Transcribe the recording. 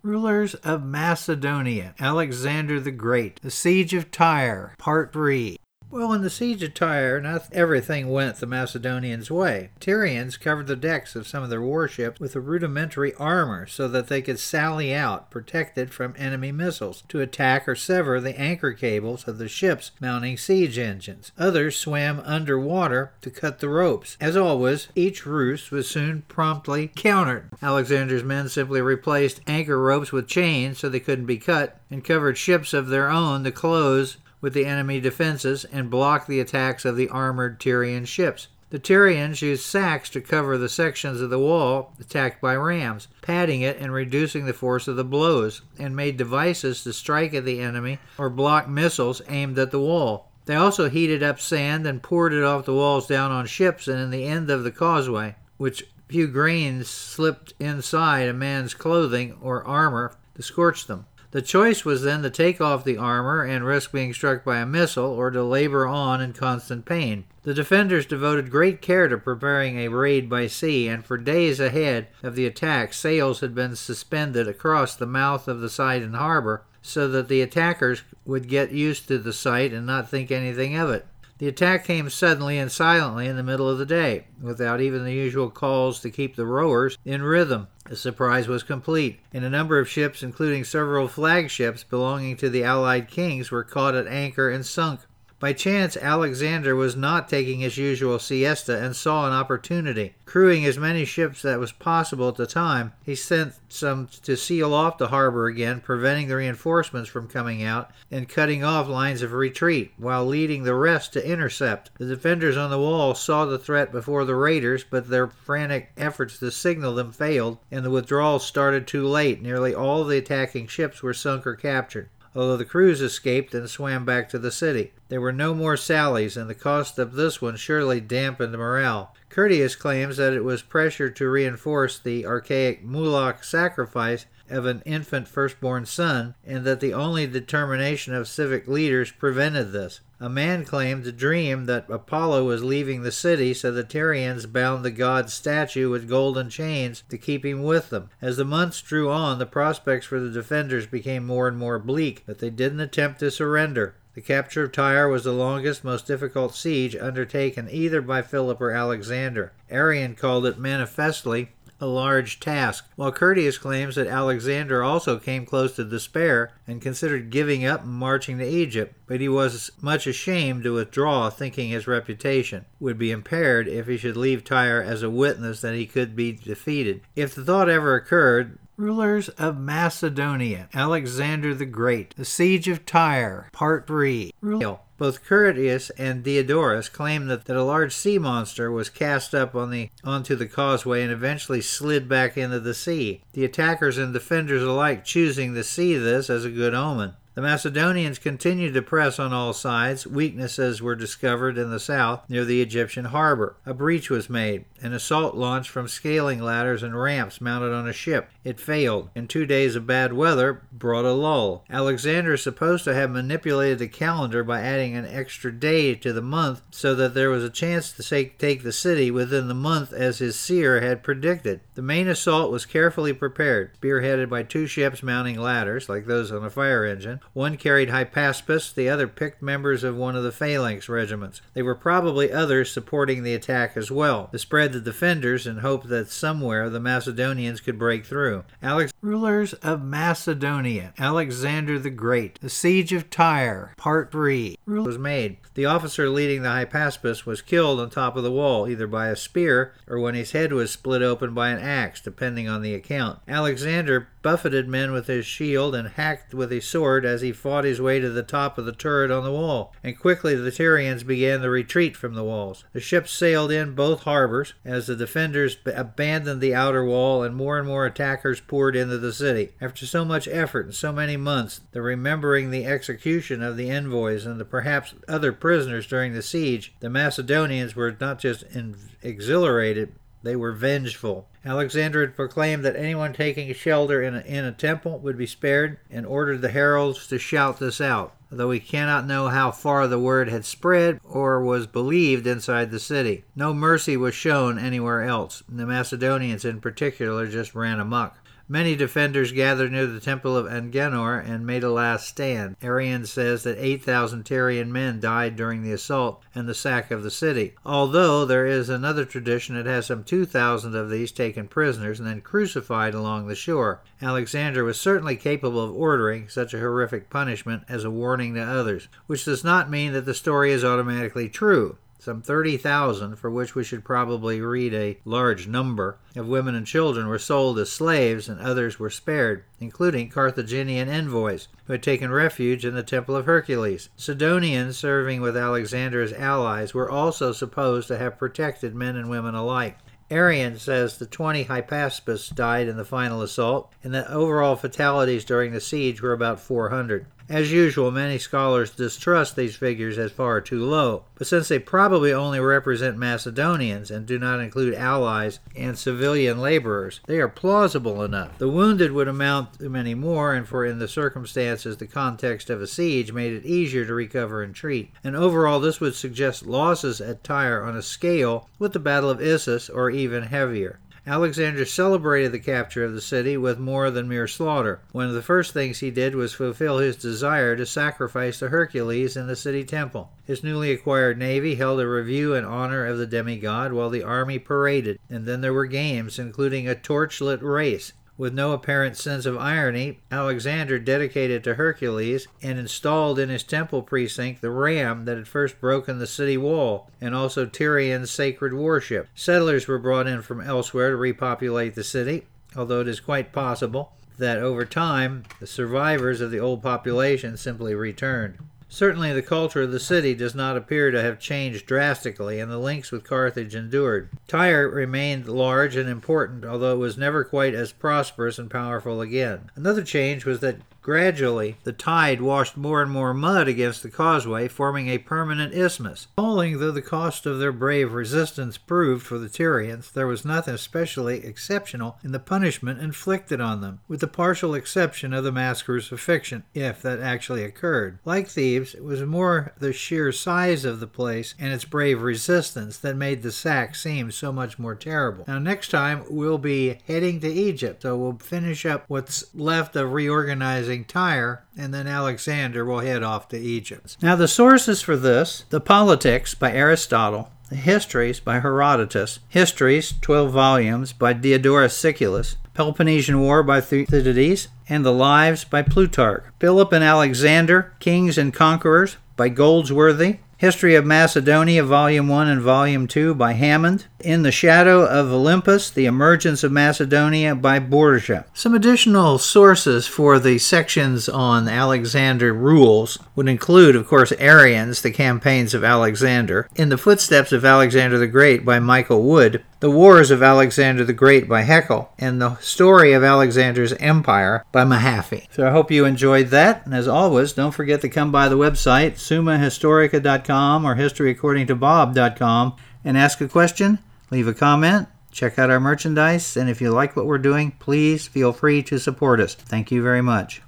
Rulers of Macedonia, Alexander the Great, the Siege of Tyre, Part 3. Well, in the Siege of Tyre, not everything went the Macedonians' way. Tyrians covered the decks of some of their warships with a rudimentary armor so that they could sally out, protected from enemy missiles, to attack or sever the anchor cables of the ships mounting siege engines. Others swam underwater to cut the ropes. As always, each ruse was soon promptly countered. Alexander's men simply replaced anchor ropes with chains so they couldn't be cut, and covered ships of their own to close with the enemy defenses and block the attacks of the armored Tyrian ships. The Tyrians used sacks to cover the sections of the wall attacked by rams, padding it and reducing the force of the blows, and made devices to strike at the enemy or block missiles aimed at the wall. They also heated up sand and poured it off the walls down on ships and in the end of the causeway, which few grains slipped inside a man's clothing or armor to scorch them. The choice was then to take off the armor and risk being struck by a missile, or to labor on in constant pain. The defenders devoted great care to preparing a raid by sea, and for days ahead of the attack sails had been suspended across the mouth of the Sidon harbor so that the attackers would get used to the sight and not think anything of it. The attack came suddenly and silently in the middle of the day, without even the usual calls to keep the rowers in rhythm. The surprise was complete, and a number of ships, including several flagships belonging to the allied kings, were caught at anchor and sunk. By chance, Alexander was not taking his usual siesta and saw an opportunity. Crewing as many ships that was possible at the time, he sent some to seal off the harbor again, preventing the reinforcements from coming out and cutting off lines of retreat, while leading the rest to intercept. The defenders on the wall saw the threat before the raiders, but their frantic efforts to signal them failed, and the withdrawal started too late. Nearly all the attacking ships were sunk or captured, although the crews escaped and swam back to the city. There were no more sallies, and the cost of this one surely dampened morale. Curtius claims that it was pressure to reinforce the archaic Moloch sacrifice of an infant firstborn son, and that the only determination of civic leaders prevented this. A man claimed to dream that Apollo was leaving the city, so the Tyrians bound the god's statue with golden chains to keep him with them. As the months drew on, the prospects for the defenders became more and more bleak, but they didn't attempt to surrender. The capture of Tyre was the longest, most difficult siege undertaken either by Philip or Alexander. Arrian called it manifestly a large task, while Curtius claims that Alexander also came close to despair and considered giving up and marching to Egypt, but he was much ashamed to withdraw, thinking his reputation would be impaired if he should leave Tyre as a witness that he could be defeated. If the thought ever occurred, Rulers of Macedonia, Alexander the Great, the Siege of Tyre, Part 3. Both Curtius and Diodorus claim that a large sea monster was cast up onto the causeway and eventually slid back into the sea, the attackers and defenders alike choosing to see this as a good omen. The Macedonians continued to press on all sides. Weaknesses were discovered in the south near the Egyptian harbor. A breach was made. An assault launched from scaling ladders and ramps mounted on a ship. It failed, and 2 days of bad weather brought a lull. Alexander is supposed to have manipulated the calendar by adding an extra day to the month so that there was a chance to take the city within the month as his seer had predicted. The main assault was carefully prepared, spearheaded by 2 ships mounting ladders, like those on a fire engine. One carried Hypaspes, the other picked members of one of the phalanx regiments. There were probably others supporting the attack as well, to spread the defenders in hope that somewhere the Macedonians could break through. Rulers of Macedonia, Alexander the Great, the Siege of Tyre, Part 3, was made. The officer leading the Hypaspes was killed on top of the wall, either by a spear or when his head was split open by an axe, depending on the account. Alexander buffeted men with his shield and hacked with a sword as he fought his way to the top of the turret on the wall, and quickly the Tyrians began the retreat from the walls. The ships sailed in both harbors as the defenders abandoned the outer wall, and more attackers poured into the city. After so much effort and so many months, remembering the execution of the envoys and the perhaps other prisoners during the siege, the Macedonians were not just exhilarated, they were vengeful. Alexander had proclaimed that anyone taking shelter in a temple would be spared, and ordered the heralds to shout this out, though we cannot know how far the word had spread or was believed inside the city. No mercy was shown anywhere else. The Macedonians in particular just ran amok. Many defenders gathered near the temple of Angenor and made a last stand. Arrian says that 8,000 Tyrian men died during the assault and the sack of the city, although there is another tradition that has some 2,000 of these taken prisoners and then crucified along the shore. Alexander was certainly capable of ordering such a horrific punishment as a warning to others, which does not mean that the story is automatically true. Some 30,000, for which we should probably read a large number, of women and children were sold as slaves, and others were spared, including Carthaginian envoys who had taken refuge in the Temple of Hercules. Sidonians serving with Alexander as allies were also supposed to have protected men and women alike. Arrian says the 20 Hypaspes died in the final assault, and that overall fatalities during the siege were about 400. As usual, many scholars distrust these figures as far too low, but since they probably only represent Macedonians and do not include allies and civilian laborers, they are plausible enough. The wounded would amount to many more, and for in the circumstances the context of a siege made it easier to recover and treat. And overall, this would suggest losses at Tyre on a scale with the Battle of Issus or even heavier. Alexander celebrated the capture of the city with more than mere slaughter. One of the first things he did was fulfill his desire to sacrifice to Hercules in the city temple. His newly acquired navy held a review in honor of the demigod while the army paraded, and then there were games, including a torchlit race. With no apparent sense of irony, Alexander dedicated to Hercules and installed in his temple precinct the ram that had first broken the city wall, and also Tyrion's sacred warship. Settlers were brought in from elsewhere to repopulate the city, although it is quite possible that over time the survivors of the old population simply returned. Certainly the culture of the city does not appear to have changed drastically, and the links with Carthage endured. Tyre remained large and important, although it was never quite as prosperous and powerful again. Another change was that gradually the tide washed more and more mud against the causeway, forming a permanent isthmus. Appalling though the cost of their brave resistance proved for the Tyrians, there was nothing especially exceptional in the punishment inflicted on them, with the partial exception of the mass crucifixion, if that actually occurred. Like Thebes, it was more the sheer size of the place and its brave resistance that made the sack seem so much more terrible. Now next time we'll be heading to Egypt, so we'll finish up what's left of reorganizing Tyre, and then Alexander will head off to Egypt. Now the sources for this: the Politics by Aristotle, the Histories by Herodotus, Histories, 12 volumes, by Diodorus Siculus, Peloponnesian War by Thucydides, and the Lives by Plutarch, Philip and Alexander, Kings and Conquerors by Goldsworthy, History of Macedonia, Volume 1 and Volume 2 by Hammond, In the Shadow of Olympus, The Emergence of Macedonia by Borgia. Some additional sources for the sections on Alexander rules would include, of course, Arrian's The Campaigns of Alexander, In the Footsteps of Alexander the Great by Michael Wood, The Wars of Alexander the Great by Haeckel, and The Story of Alexander's Empire by Mahaffy. So I hope you enjoyed that, and as always, don't forget to come by the website, summahistorica.com or historyacordingtobob.com, and ask a question, leave a comment, check out our merchandise, and if you like what we're doing, please feel free to support us. Thank you very much.